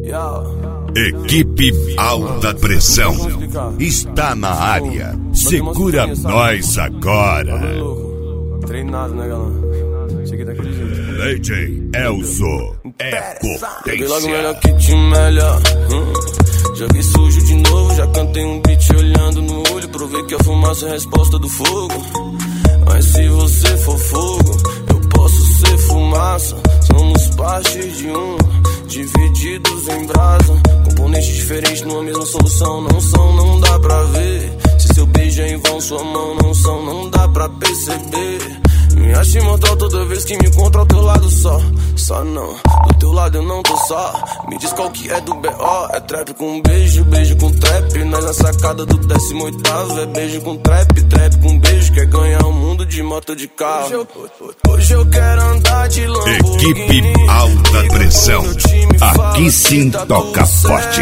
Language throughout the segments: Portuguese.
Equipe Alta Pressão está na área. Segura nós agora. Treinado, né, galera? Cheguei daquele jeito. DJ Elzo é potência. Joguei logo melhor que te melhor. Joguei sujo de novo, já cantei um beat olhando no olho. Provei que a fumaça é a resposta do fogo. Mas se você for fogo, eu posso ser fumaça. Somos parte de um, divididos em brasa. Componentes diferentes numa mesma solução. Não são, não dá pra ver. Se seu beijo é em vão, sua mão não são, não dá pra perceber. Me acho imortal toda vez que me encontro ao teu lado só. Só não, do teu lado eu não tô só. Me diz qual que é do B.O. É trap com beijo, beijo com trap. Nós na sacada do 18º. É beijo com trap, trap com beijo. Quer ganhar o mundo de moto de carro. Hoje eu quero andar de Lamborghini. Equipe Alta Pressão. Aqui sim toca forte.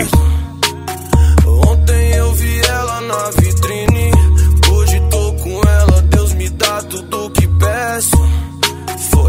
Ontem eu vi ela na vitrine. Hoje tô com ela. Deus me dá tudo que peço. Foi.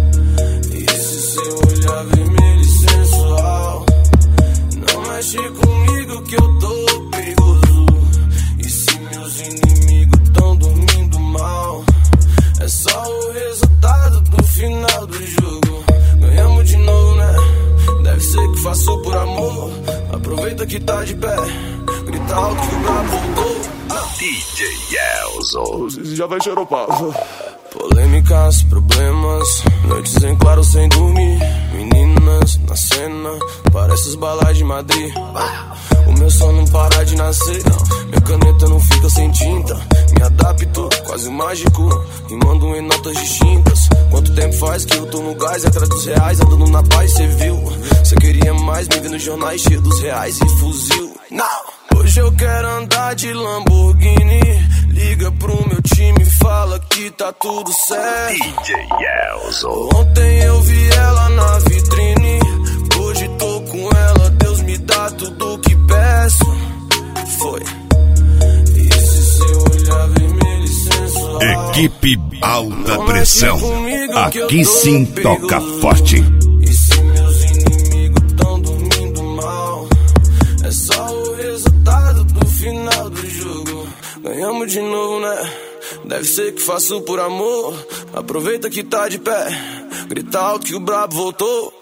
E se seu olhar vermelho e sensual, não mexe comigo que eu tô perigoso. E se meus inimigos tão dormindo mal, é só o resultado do final do jogo. Ganhamos de novo, né? Deve ser que faço por amor. Aproveita que tá de pé, grita alto que o brabo voltou. DJ Elzo Já vai xeropar. Polêmicas, problemas, noites em claro sem dormir. Meninas na cena, parece os balais de Madrid. O meu som não para de nascer, não. Minha caneta não fica sem tinta. Me adapto, quase mágico, e mando em notas distintas. Quanto tempo faz que eu tô no gás, atrás dos reais, andando na paz, cê viu? Cê queria mais, me vê nos jornais cheio dos reais e fuzil. Não! Hoje eu quero andar de Lamborghini. Liga pro meu time, fala que tá tudo certo. DJ Elzo. Ontem eu vi ela na vitrine. Hoje tô com ela, Deus me dá tudo que peço. Foi. E se seu olhar vermelho e sensual, Equipe Alta Pressão. Aqui sim toca forte. E se meus inimigos tão dormindo mal, é só o resultado do final do jogo. Ganhamos de novo, né? Deve ser que faço por amor. Aproveita que tá de pé, grita alto que o brabo voltou.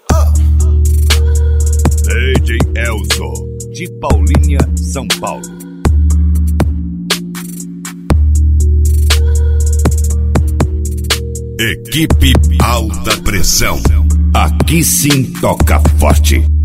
DJ Elzo, de Paulinha, São Paulo. Equipe Alta Pressão. Aqui sim toca forte.